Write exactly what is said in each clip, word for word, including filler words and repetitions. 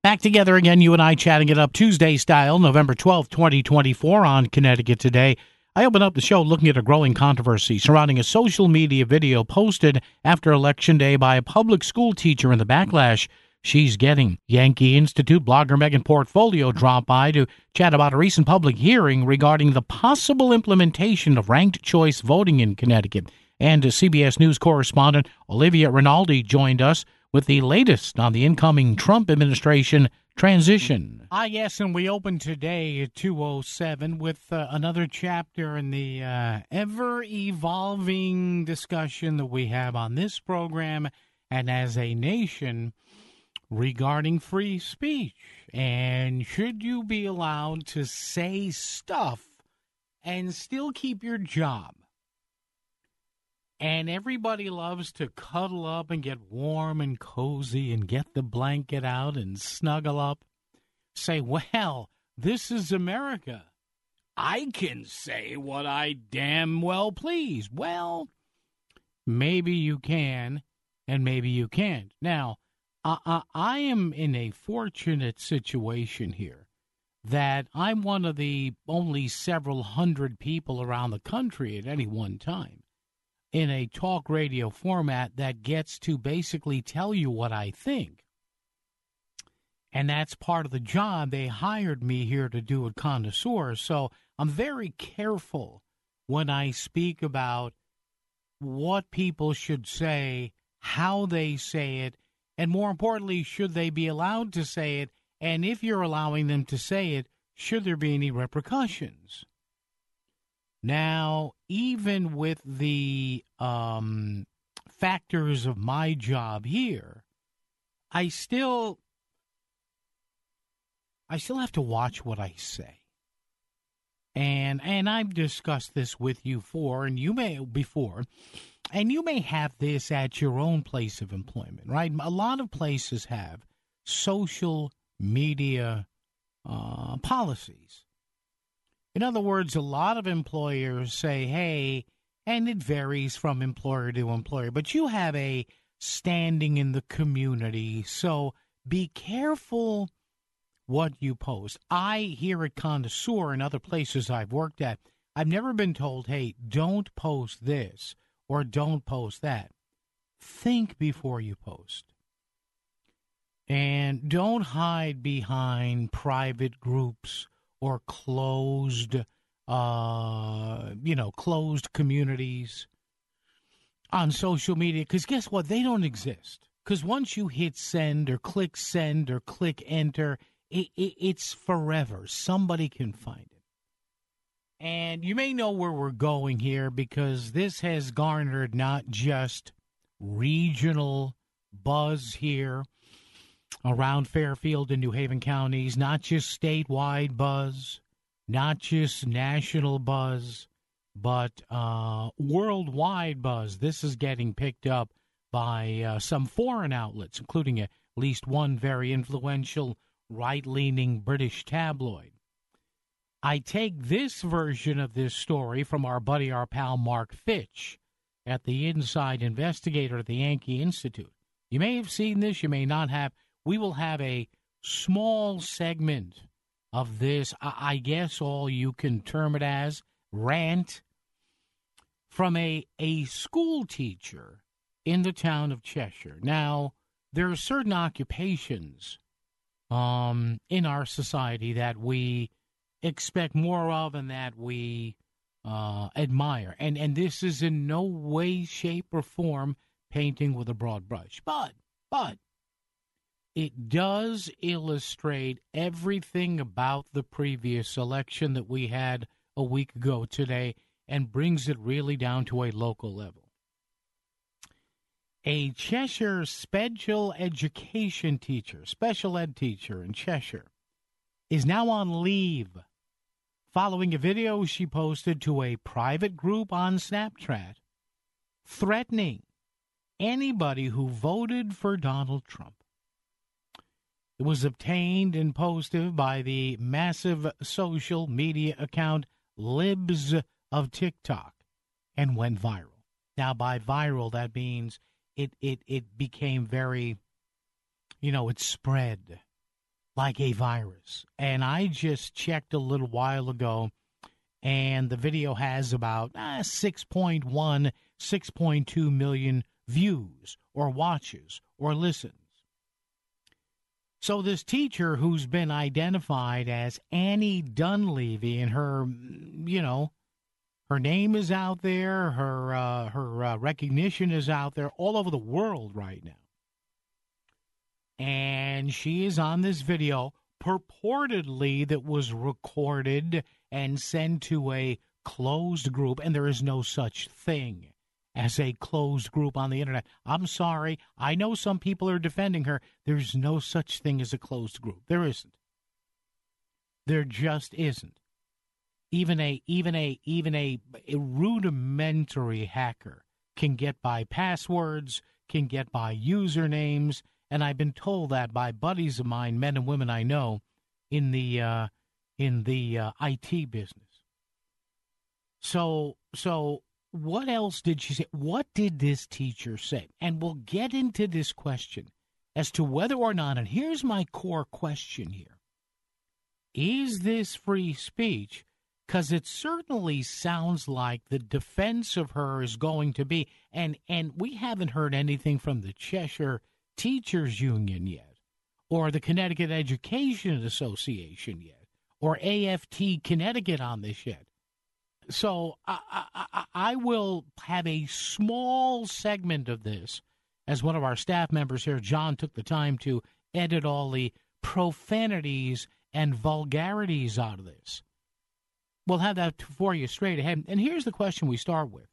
Back together again, you and I chatting it up Tuesday style, November twelfth, twenty twenty-four on Connecticut Today. I open up the show looking at a growing controversy surrounding a social media video posted after Election Day by a public school teacher and the backlash she's getting. Yankee Institute blogger Megan Portfolio dropped by to chat about a recent public hearing regarding the possible implementation of ranked choice voting in Connecticut. And C B S News correspondent Olivia Rinaldi joined us with the latest on the incoming Trump administration transition. Ah, yes, and we open today at two oh seven with uh, another chapter in the uh, ever-evolving discussion that we have on this program and as a nation regarding free speech. And should you be allowed to say stuff and still keep your job? And everybody loves to cuddle up and get warm and cozy and get the blanket out and snuggle up. Say, well, this is America. I can say what I damn well please. Well, maybe you can and maybe you can't. Now, I, I, I am in a fortunate situation here that I'm one of the only several hundred people around the country at any one time in a talk radio format that gets to basically tell you what I think. And that's part of the job. They hired me here to do at Connoisseur. So I'm very careful when I speak about what people should say, how they say it, and more importantly, should they be allowed to say it? And if you're allowing them to say it, should there be any repercussions? Now, even with the um, factors of my job here, I still, I still have to watch what I say. And and I've discussed this with you for, and you may before, and you may have this at your own place of employment, right? A lot of places have social media uh, policies. In other words, a lot of employers say, hey, and it varies from employer to employer, but you have a standing in the community, so be careful what you post. I, here at Connoisseur and other places I've worked at, I've never been told, hey, don't post this or don't post that. Think before you post. And don't hide behind private groups or closed, uh, you know, closed communities on social media. Because guess what? They don't exist. Because once you hit send or click send or click enter, it, it, it's forever. Somebody can find it. And you may know where we're going here because this has garnered not just regional buzz here around Fairfield and New Haven counties, not just statewide buzz, not just national buzz, but uh, worldwide buzz. This is getting picked up by uh, some foreign outlets, including at least one very influential right-leaning British tabloid. I take this version of this story from our buddy, our pal Mark Fitch at the Inside Investigator at the Yankee Institute. You may have seen this, you may not have. We will have a small segment of this, I guess all you can term it as, rant from a, a school teacher in the town of Cheshire. Now, there are certain occupations um, in our society that we expect more of and that we uh, admire. And, and this is in no way, shape, or form painting with a broad brush. But, but, it does illustrate everything about the previous election that we had a week ago today and brings it really down to a local level. A Cheshire special education teacher, special ed teacher in Cheshire, is now on leave following a video she posted to a private group on Snapchat threatening anybody who voted for Donald Trump. It was obtained and posted by the massive social media account Libs of TikTok and went viral. Now, by viral, that means it, it, it became very, you know, it spread. like a virus. And I just checked a little while ago, and the video has about uh, six point one, six point two million views or watches or listens. So this teacher who's been identified as Annie Dunleavy, and her, you know, her name is out there, her uh, her uh, recognition is out there all over the world right now. And she is on this video purportedly that was recorded and sent to a closed group, and there is no such thing as a closed group on the internet. I'm sorry. I know some people are defending her. There's no such thing as a closed group. There isn't. There just isn't. Even a even a even a, a rudimentary hacker can get by passwords, can get by usernames, and I've been told that by buddies of mine, men and women I know, in the uh, in the uh, I T business. So so. What else did she say? What did this teacher say? And we'll get into this question as to whether or not, and here's my core question here. Is this free speech? Because it certainly sounds like the defense of her is going to be, and, and we haven't heard anything from the Cheshire Teachers Union yet, or the Connecticut Education Association yet, or A F T Connecticut on this yet. So I, I, I will have a small segment of this, as one of our staff members here, John, took the time to edit all the profanities and vulgarities out of this. We'll have that for you straight ahead. And here's the question we start with.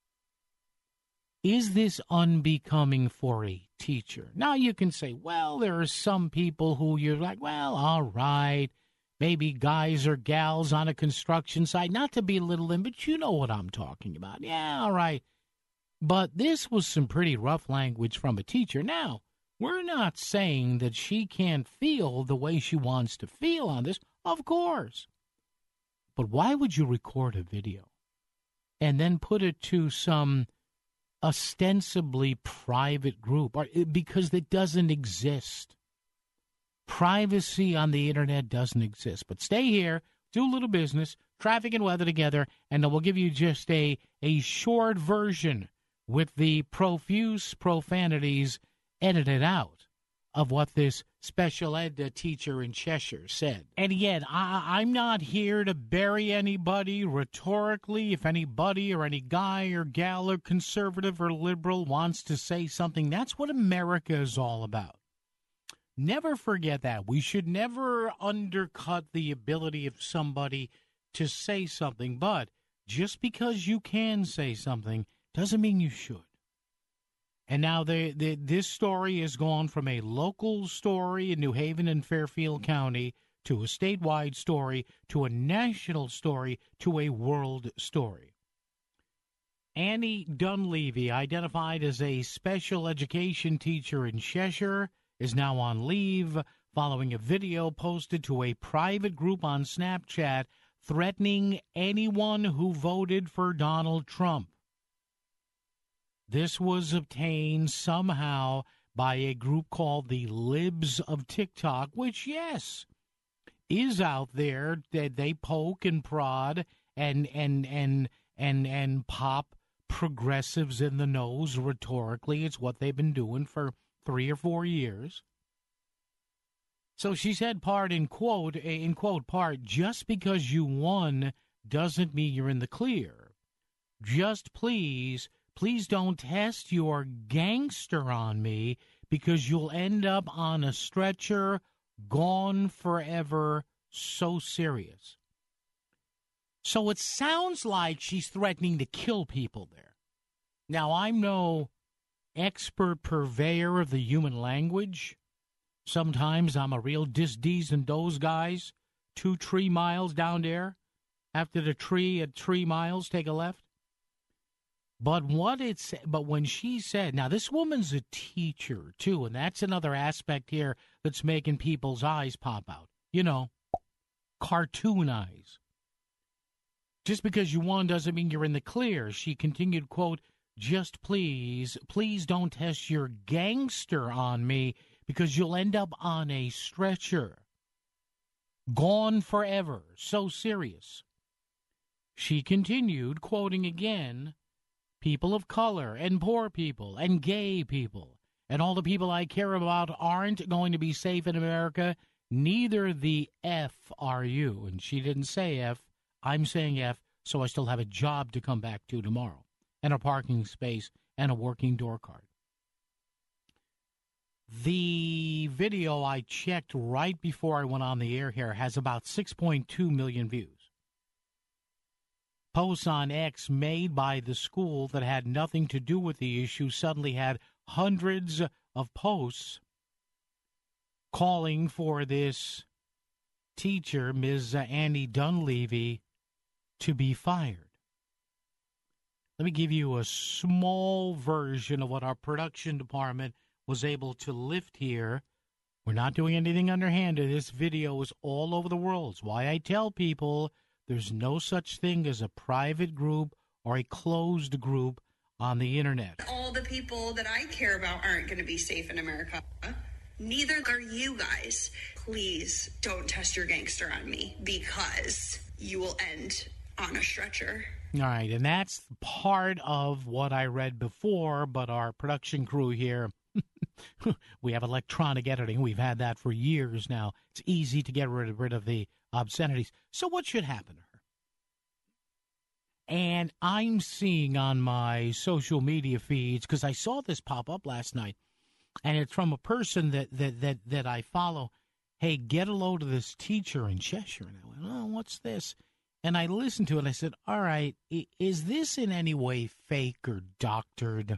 Is this unbecoming for a teacher? Now, you can say, well, there are some people who you're like, well, all right. Maybe guys or gals on a construction site, not to belittle them, but you know what I'm talking about. Yeah, all right. But this was some pretty rough language from a teacher. Now, we're not saying that she can't feel the way she wants to feel on this. Of course. But why would you record a video and then put it to some ostensibly private group? Because it doesn't exist. Privacy on the internet doesn't exist. But stay here, do a little business, traffic and weather together, and then we'll give you just a, a short version with the profuse profanities edited out of what this special ed teacher in Cheshire said. And again, I, I'm not here to bury anybody rhetorically. If anybody or any guy or gal or conservative or liberal wants to say something, that's what America is all about. Never forget that. We should never undercut the ability of somebody to say something, but just because you can say something doesn't mean you should. And now they, they, this story has gone from a local story in New Haven and Fairfield County to a statewide story to a national story to a world story. Annie Dunleavy, identified as a special education teacher in Cheshire, is now on leave following a video posted to a private group on Snapchat threatening anyone who voted for Donald Trump. This was obtained somehow by a group called the Libs of TikTok, which, yes, is out there. That they poke and prod and and and and and pop progressives in the nose rhetorically. It's what they've been doing for three or four years. So she said, part in quote, in quote, part, just because you won doesn't mean you're in the clear. Just please, please don't test your gangster on me, because you'll end up on a stretcher, gone forever, so serious. So it sounds like she's threatening to kill people there. Now, I'm no expert purveyor of the human language. Sometimes I'm a real dis dees and those guys. Two tree miles down there. After the tree at three miles, take a left. But what it's but when she said, now this woman's a teacher too, and that's another aspect here that's making people's eyes pop out. You know, cartoon eyes. Just because you won doesn't mean you're in the clear. She continued, quote, just please, please don't test your gangster on me, because you'll end up on a stretcher. Gone forever. So serious. She continued, quoting again, people of color and poor people and gay people and all the people I care about aren't going to be safe in America. Neither the F are you. And she didn't say F. I'm saying F, so I still have a job to come back to tomorrow and a parking space and a working door card. The video I checked right before I went on the air here has about six point two million views. Posts on X made by the school that had nothing to do with the issue suddenly had hundreds of posts calling for this teacher, Miz Annie Dunleavy, to be fired. Let me give you a small version of what our production department was able to lift here. We're not doing anything underhanded. This video is all over the world. It's why I tell people there's no such thing as a private group or a closed group on the internet. All the people that I care about aren't going to be safe in America. Neither are you guys. Please don't test your gangster on me because you will end on a stretcher. All right, and that's part of what I read before, but our production crew here, we have electronic editing. We've had that for years now. It's easy to get rid of, rid of the obscenities. So what should happen to her? And I'm seeing on my social media feeds, because I saw this pop up last night, and it's from a person that, that, that, that I follow. Hey, get a load of this teacher in Cheshire. And I went, oh, what's this? And I listened to it, and I said, all right, is this in any way fake or doctored?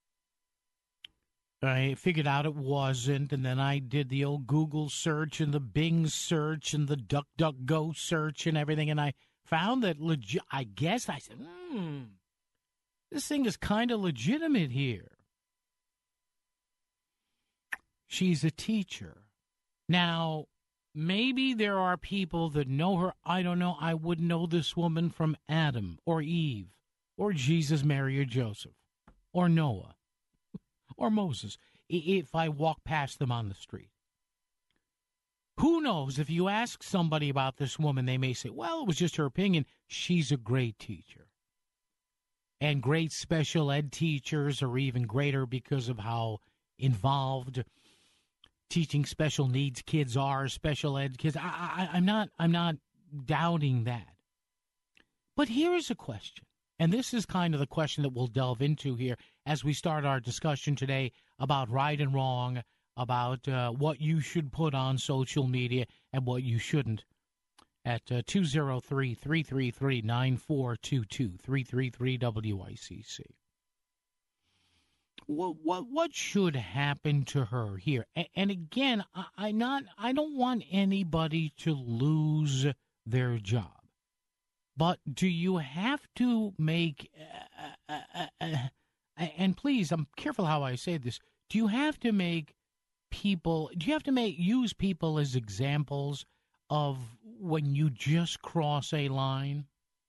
I figured out it wasn't, and then I did the old Google search and the Bing search and the DuckDuckGo search and everything, and I found that, legit. I guess, I said, hmm, this thing is kind of legitimate here. She's a teacher. Now, maybe there are people that know her. I don't know. I would know this woman from Adam or Eve or Jesus, Mary, or Joseph or Noah. Or Moses, if I walk past them on the street. Who knows? If you ask somebody about this woman, they may say, well, it was just her opinion. She's a great teacher. And great special ed teachers are even greater because of how involved teaching special needs kids are, special ed kids. I, I, I'm not, I'm not doubting that. But here's a question. And this is kind of the question that we'll delve into here as we start our discussion today about right and wrong, about uh, what you should put on social media and what you shouldn't at uh, two oh three, three three three, nine four two two, three three three W I C C. What, what, what should happen to her here? And, and again, I, I not I don't want anybody to lose their job. But do you have to make, uh, uh, uh, uh, and please, I'm careful how I say this, do you have to make people, do you have to make use people as examples of when you just cross a line?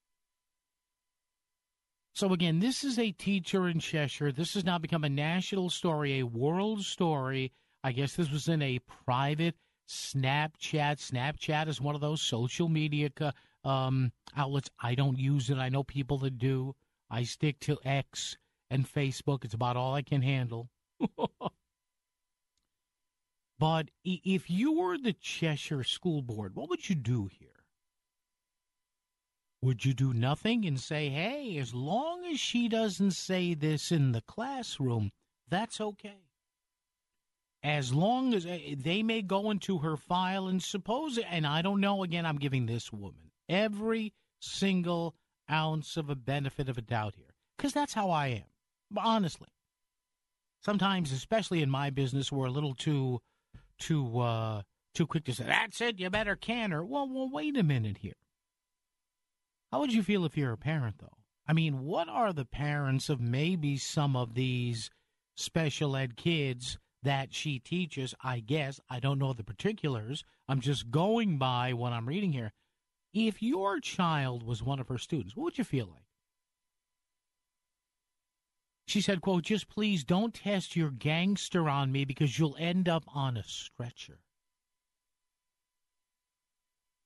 So again, this is a teacher in Cheshire. This has now become a national story, a world story. I guess this was in a private Snapchat. Snapchat is one of those social media co- um, outlets. I don't use it. I know people that do. I stick to X and Facebook. It's about all I can handle. But if you were the Cheshire School Board, what would you do here? Would you do nothing and say, hey, as long as she doesn't say this in the classroom, that's okay? As long as they may go into her file and suppose, and I don't know, again, I'm giving this woman every single ounce of a benefit of a doubt here, because that's how I am, honestly. Sometimes, especially in my business, we're a little too, too, uh, too quick to say, that's it, you better can her. Well, well, wait a minute here. How would you feel if you're a parent, though? I mean, what are the parents of maybe some of these special ed kids that she teaches? I guess, I don't know the particulars. I'm just going by what I'm reading here. If your child was one of her students, what would you feel like? She said, quote, just please don't test your gangster on me because you'll end up on a stretcher.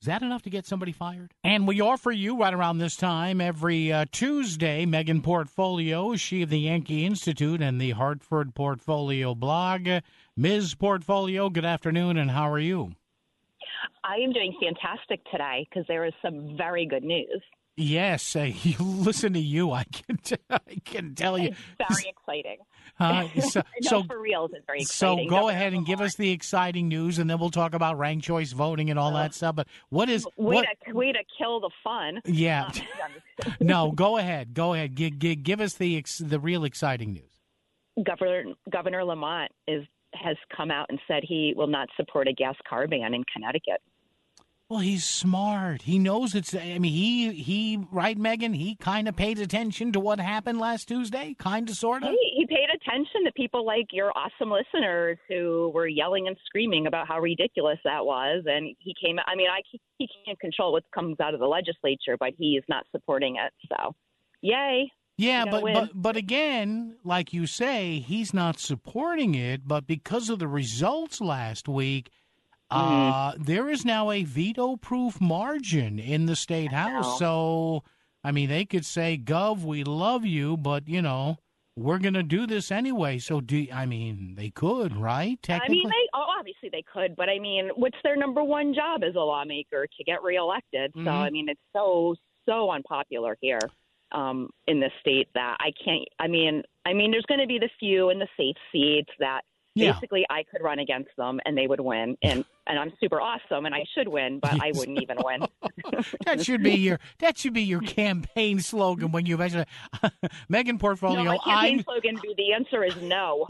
Is that enough to get somebody fired? And we offer you right around this time every uh, Tuesday, Megan Portfolio, she of the Yankee Institute and the Hartford Portfolio blog. Miz Portfolio, good afternoon, and how are you? I am doing fantastic today because there is some very good news. Yes, uh, you listen to you. I can t- I can tell you. It's very exciting. Uh, so, no, so for real, it's very so exciting. go Governor ahead and Lamont. give us the exciting news, and then we'll talk about ranked choice voting and all Uh, that stuff. But what is way what? to way to kill the fun? Yeah, Um, no. Go ahead. Go ahead. Give, give, give us the ex- the real exciting news. Governor Governor Lamont is has come out and said he will not support a gas car ban in Connecticut. Well, he's smart. He knows it's. I mean, he he right, Megan. He kind of paid attention to what happened last Tuesday. Kind of, sort of. He, he paid attention to people like your awesome listeners who were yelling and screaming about how ridiculous that was, and he came. I mean, I he can't control what comes out of the legislature, but he is not supporting it. So, yay! Yeah, but, win. but but again, like you say, he's not supporting it. But because of the results last week, Mm-hmm. uh, there is now a veto-proof margin in the state house. So, I mean, they could say, "Gov, we love you, but you know, we're going to do this anyway." So, do I mean they could, right? Technically, I mean, they oh, obviously they could, but I mean, what's their number one job as a lawmaker? To get reelected. Mm-hmm. So, I mean, it's so so unpopular here um, in the state that I can't. I mean, I mean, there's going to be the few in the safe seats that. Yeah. Basically, I could run against them and they would win, and and I'm super awesome and I should win, but Yes. I wouldn't even win. that should be your that should be your campaign slogan when you eventually Megan Portfolio. No, my campaign I'm slogan would be the answer is no.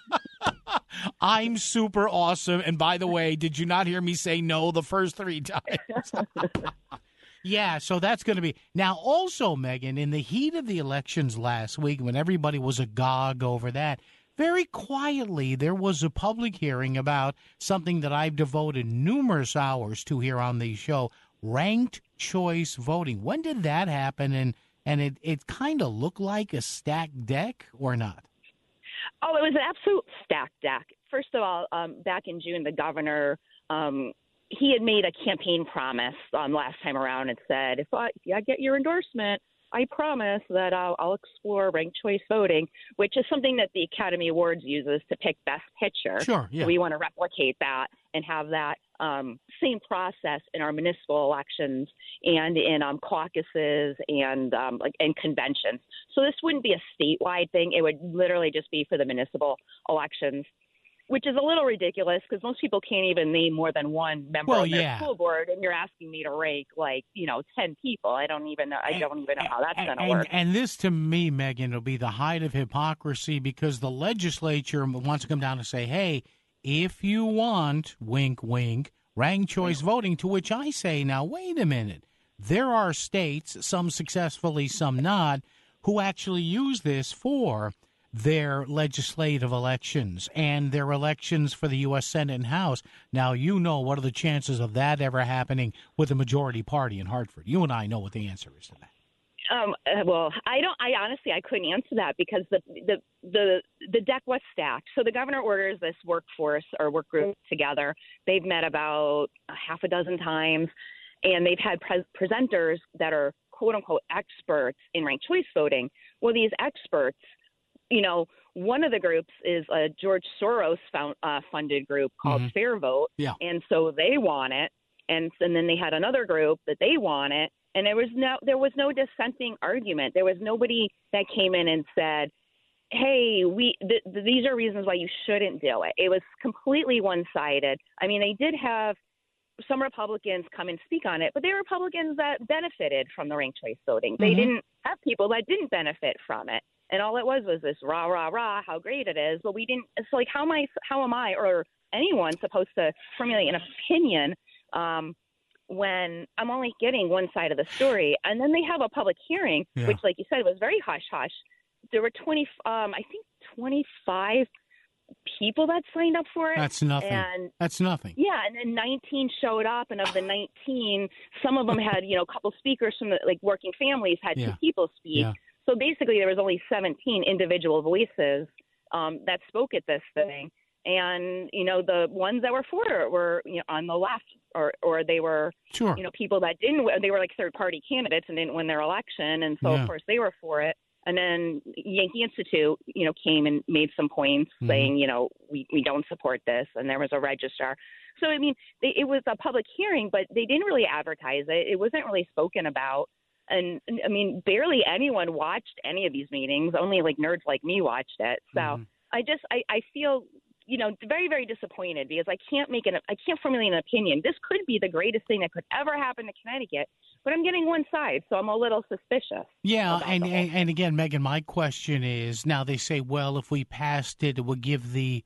I'm super awesome. And by the way, did you not hear me say no the first three times? Yeah, so that's going to be now. Also, Megan, in the heat of the elections last week, when everybody was agog over that. Very quietly, there was a public hearing about something that I've devoted numerous hours to here on the show, ranked choice voting. When did that happen? And and it, it kind of looked like a stacked deck or not? Oh, it was an absolute stacked deck. First of all, um, back in June, the governor, um, he had made a campaign promise um, last time around and said, if I, if I get your endorsement, I promise that I'll, I'll explore ranked choice voting, which is something that the Academy Awards uses to pick Best Picture. Sure, yeah. So we want to replicate that and have that um, same process in our municipal elections and in um, caucuses and um, like and conventions. So this wouldn't be a statewide thing; it would literally just be for the municipal elections. Which is a little ridiculous because most people can't even name more than one member Well, of their yeah. school board, and you're asking me to rank like you know ten people. I don't even know. I don't even know how that's going to and, work. And this, to me, Megan, will be the height of hypocrisy because the legislature wants to come down and say, "Hey, if you want, wink, wink, ranked choice voting," to which I say, "Now, wait a minute. There are states, some successfully, some not, who actually use this for." Their legislative elections and their elections for the U S Senate and House. Now, you know, what are the chances of that ever happening with the majority party in Hartford? You and I know what the answer is to that. Um, uh, well, I don't. I honestly, I couldn't answer that because the the the the deck was stacked. So the governor orders this workforce or work group together. They've met about a half a dozen times, and they've had pre- presenters that are quote unquote experts in ranked choice voting. Well, these experts. You know, one of the groups is a George Soros found, uh, funded group called Mm-hmm. Fair Vote. Yeah. And so they want it. And, and then they had another group that they want it. And there was no there was no dissenting argument. There was nobody that came in and said, hey, we th- th- these are reasons why you shouldn't do it. It was completely one-sided. I mean, they did have some Republicans come and speak on it, but they were Republicans that benefited from the ranked choice voting. They Mm-hmm. didn't have people that didn't benefit from it. And all it was was this rah, rah, rah, how great it is. But we didn't – it's like how am I – how am I or anyone supposed to formulate an opinion um, when I'm only getting one side of the story? And then they have a public hearing, Yeah. which, like you said, was very hush-hush. There were twenty um, – I think twenty-five people that signed up for it. That's nothing. And That's nothing. yeah, and then nineteen showed up, and of the nineteen, some of them had, you know, a couple speakers from the like working families had Yeah. two people speak. Yeah. So basically, there was only seventeen individual voices um, that spoke at this thing, And, you know, the ones that were for it were, you know, on the left, or, or they were, sure. you know, people that didn't, they were like third party candidates and didn't win their election. And so, yeah. of course, they were for it. And then Yankee Institute, you know, came and made some points mm-hmm. saying, you know, we, we don't support this. And there was a registrar. So, I mean, they, it was a public hearing, but they didn't really advertise it. It wasn't really spoken about. And, I mean, barely anyone watched any of these meetings. Only like nerds like me watched it. So mm-hmm. I just I, I feel, you know, very, very disappointed because I can't make an I can't formulate an opinion. This could be the greatest thing that could ever happen to Connecticut, but I'm getting one side, so I'm a little suspicious. Yeah, and, and and again, Megan, my question is, now they say, well, if we passed it, it would give the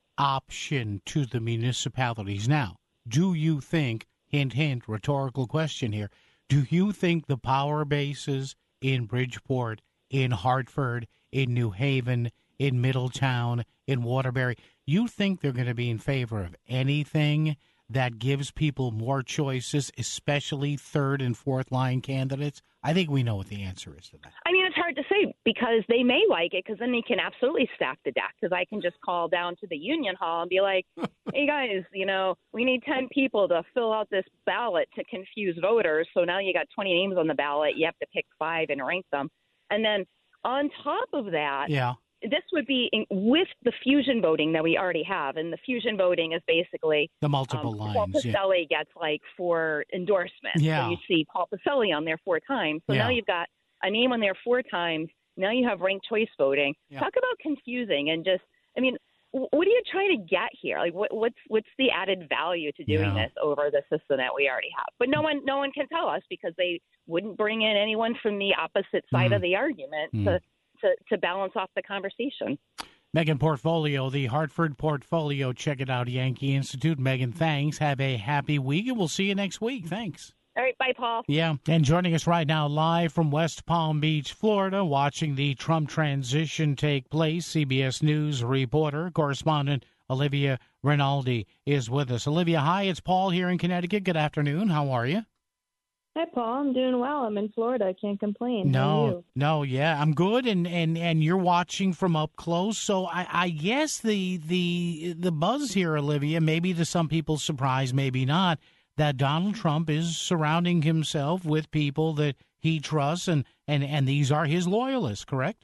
option to the municipalities. Now, do you think, hint, hint, rhetorical question here, do you think the power bases in Bridgeport, in Hartford, in New Haven, in Middletown, in Waterbury, you think they're going to be in favor of anything that gives people more choices, especially third and fourth line candidates? I think we know what the answer is to that. I mean, it's hard to say because they may like it because then they can absolutely stack the deck because I can just call down to the Union Hall and be like, hey, guys, you know, we need ten people to fill out this ballot to confuse voters. So now you got twenty names on the ballot. You have to pick five and rank them. And then on top of that, yeah. this would be in, with the fusion voting that we already have. And the fusion voting is basically the multiple um, lines. Paul Pacelli yeah. gets like four endorsements. Yeah. So you see Paul Pacelli on there four times. So yeah. now you've got a name on there four times. Now you have ranked choice voting. Yeah. Talk about confusing and just, I mean, what are you trying to get here? Like, what, what's what's the added value to doing yeah. this over the system that we already have? But no one no one can tell us because they wouldn't bring in anyone from the opposite side mm. of the argument mm. to, to to balance off the conversation. Megan Portfolio, the Hartford Portfolio. Check it out, Yankee Institute. Megan, thanks. Have a happy week, and we'll see you next week. Thanks. All right, bye, Paul. Yeah, and joining us right now live from West Palm Beach, Florida, watching the Trump transition take place, C B S News reporter, correspondent Olivia Rinaldi is with us. Olivia, hi, it's Paul here in Connecticut. Good afternoon. How are you? Hi, Paul. I'm doing well. I'm in Florida. I can't complain. No, How are you? no, yeah, I'm good, and, and, and you're watching from up close. So I, I guess the the the buzz here, Olivia, maybe to some people's surprise, maybe not, that Donald Trump is surrounding himself with people that he trusts, and, and, and these are his loyalists, correct?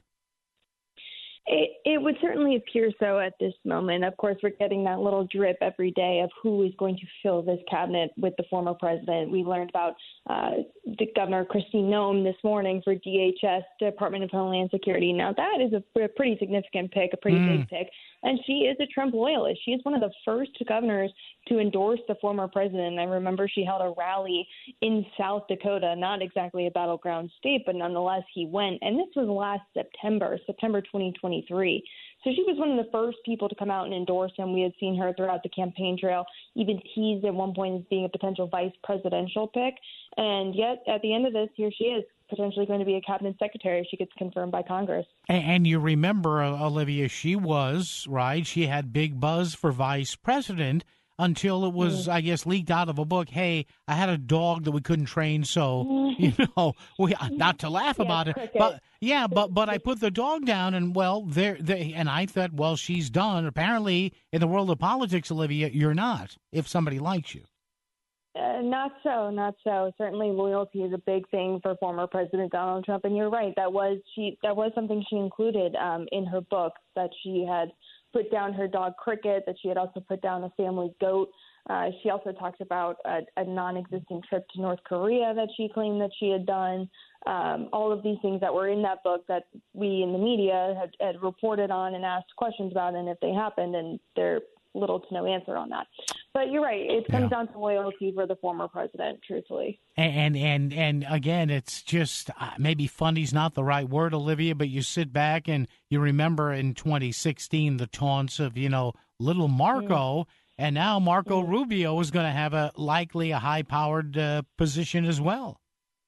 It, it would certainly appear so at this moment. Of course, we're getting that little drip every day of who is going to fill this cabinet with the former president. We learned about uh, the Governor Kristi Noem this morning for D H S, Department of Homeland Security. Now, that is a, a pretty significant pick, a pretty mm. big pick. And she is a Trump loyalist. She is one of the first governors to endorse the former president. I remember she held a rally in South Dakota, not exactly a battleground state, but nonetheless he went. And this was last September, September twenty twenty-three. So she was one of the first people to come out and endorse him. We had seen her throughout the campaign trail, even teased at one point as being a potential vice presidential pick. And yet, at the end of this, here she is, potentially going to be a cabinet secretary if she gets confirmed by Congress. And, and you remember, uh, Olivia, she was, right, she had big buzz for vice president until it was, mm. I guess, leaked out of a book, hey, I had a dog that we couldn't train, so, you know, we not to laugh yeah, about it. cricket. But, yeah, but but I put the dog down, and, well, there, there, and I thought, well, she's done. Apparently, in the world of politics, Olivia, you're not, if somebody likes you. Uh, not so, not so. Certainly, loyalty is a big thing for former President Donald Trump, and you're right. That was she. That was something she included um, in her book, that she had put down her dog Cricket, that she had also put down a family goat. Uh, she also talked about a, a non-existent trip to North Korea that she claimed that she had done. Um, all of these things that were in that book that we in the media had, had reported on and asked questions about, and if they happened, and they're little to no answer on that. But you're right. It comes yeah. down to loyalty for the former president, truthfully. And and and again, it's just uh, maybe funny's not the right word, Olivia, but you sit back and you remember in twenty sixteen the taunts of, you know, little Marco, mm. and now Marco mm. Rubio is going to have a likely a high-powered uh, position as well.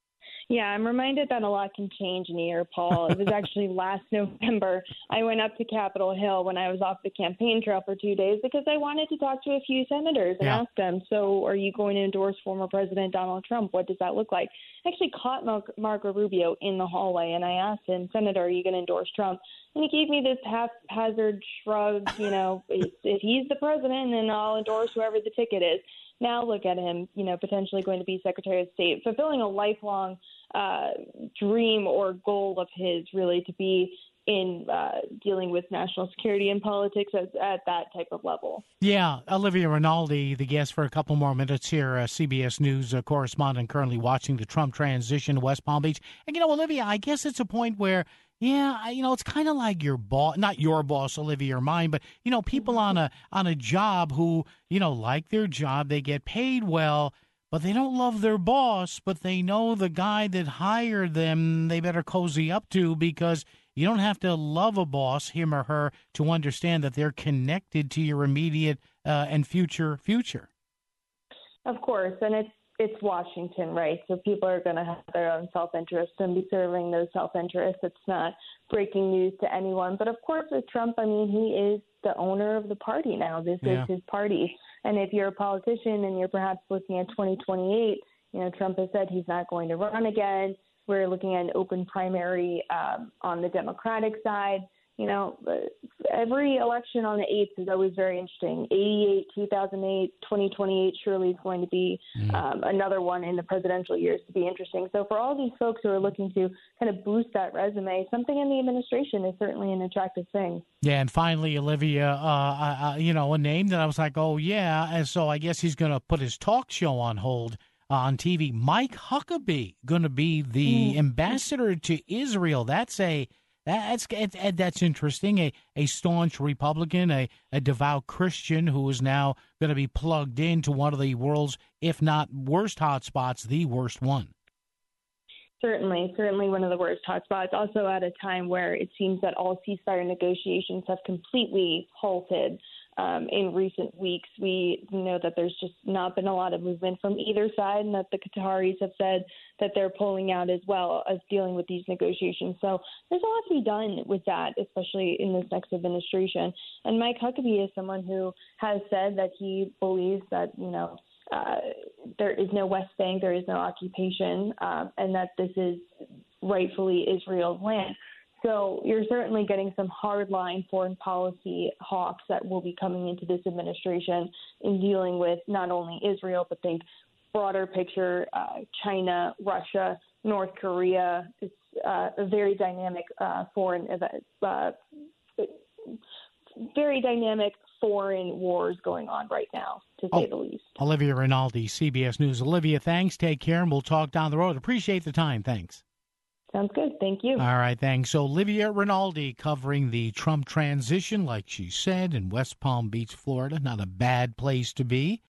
Yeah, I'm reminded that a lot can change in a year, Paul. It was actually last November. I went up to Capitol Hill when I was off the campaign trail for two days because I wanted to talk to a few senators and yeah. ask them, so are you going to endorse former President Donald Trump? What does that look like? I actually caught Mar- Marco Rubio in the hallway, and I asked him, Senator, are you going to endorse Trump? And he gave me this haphazard shrug, you know, if, if he's the president, then I'll endorse whoever the ticket is. Now look at him, you know, potentially going to be Secretary of State, fulfilling a lifelong uh, dream or goal of his, really, to be in uh, dealing with national security and politics at, at that type of level. Yeah, Olivia Rinaldi, the guest for a couple more minutes here, uh, C B S News uh, correspondent currently watching the Trump transition to West Palm Beach. And, you know, Olivia, I guess it's a point where, yeah, you know, it's kind of like your boss, not your boss, Olivia, or mine, but, you know, people on a on a job who, you know, like their job, they get paid well, but they don't love their boss, but they know the guy that hired them they better cozy up to, because you don't have to love a boss, him or her, to understand that they're connected to your immediate uh, and future future. Of course, and it's it's Washington, right? So people are going to have their own self-interest and be serving those self-interests. It's not breaking news to anyone. But of course, with Trump, I mean, he is the owner of the party now. This yeah. is his party. And if you're a politician and you're perhaps looking at twenty twenty-eight, you know, Trump has said he's not going to run again. We're looking at an open primary um, on the Democratic side. You know, every election on the eighth is always very interesting. eighty-eight, two thousand eight, twenty twenty-eight surely is going to be mm. um, another one in the presidential years to be interesting. So for all these folks who are looking to kind of boost that resume, something in the administration is certainly an attractive thing. Yeah, and finally, Olivia, uh, uh, you know, a name that I was like, oh, yeah, and so I guess he's going to put his talk show on hold uh, on T V. Mike Huckabee going to be the mm. ambassador to Israel. That's a That's that's interesting. A a staunch Republican, a, a devout Christian who is now going to be plugged into one of the world's, if not worst hotspots, the worst one. Certainly, certainly one of the worst hotspots. Also at a time where it seems that all ceasefire negotiations have completely halted. Um, in recent weeks, we know that there's just not been a lot of movement from either side, and that the Qataris have said that they're pulling out as well as dealing with these negotiations. So there's a lot to be done with that, especially in this next administration. And Mike Huckabee is someone who has said that he believes that, you know, uh, there is no West Bank, there is no occupation, uh, and that this is rightfully Israel's land. So you're certainly getting some hardline foreign policy hawks that will be coming into this administration in dealing with not only Israel, but think broader picture, uh, China, Russia, North Korea. It's uh, a very dynamic uh, foreign event, uh, very dynamic foreign wars going on right now, to say oh, the least. Olivia Rinaldi, C B S News. Olivia, thanks. Take care, and we'll talk down the road. Appreciate the time. Thanks. Sounds good. Thank you. All right, thanks. So Olivia Rinaldi covering the Trump transition, like she said, in West Palm Beach, Florida. Not a bad place to be.